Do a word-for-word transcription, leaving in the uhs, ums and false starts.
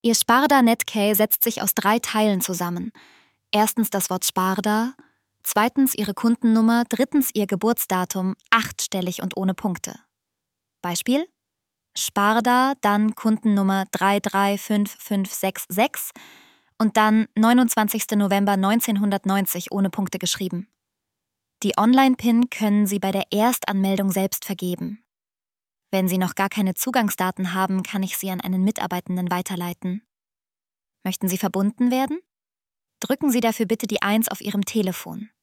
Ihr Sparda-Netkey setzt sich aus drei Teilen zusammen. Erstens das Wort Sparda, zweitens Ihre Kundennummer, drittens Ihr Geburtsdatum, achtstellig und ohne Punkte. Beispiel: Sparda, dann Kundennummer drei drei fünf fünf sechs sechs und dann neunundzwanzigster November neunzehnhundertneunzig ohne Punkte geschrieben. Die Online-PIN können Sie bei der Erstanmeldung selbst vergeben. Wenn Sie noch gar keine Zugangsdaten haben, kann ich Sie an einen Mitarbeitenden weiterleiten. Möchten Sie verbunden werden? Drücken Sie dafür bitte die eins auf Ihrem Telefon.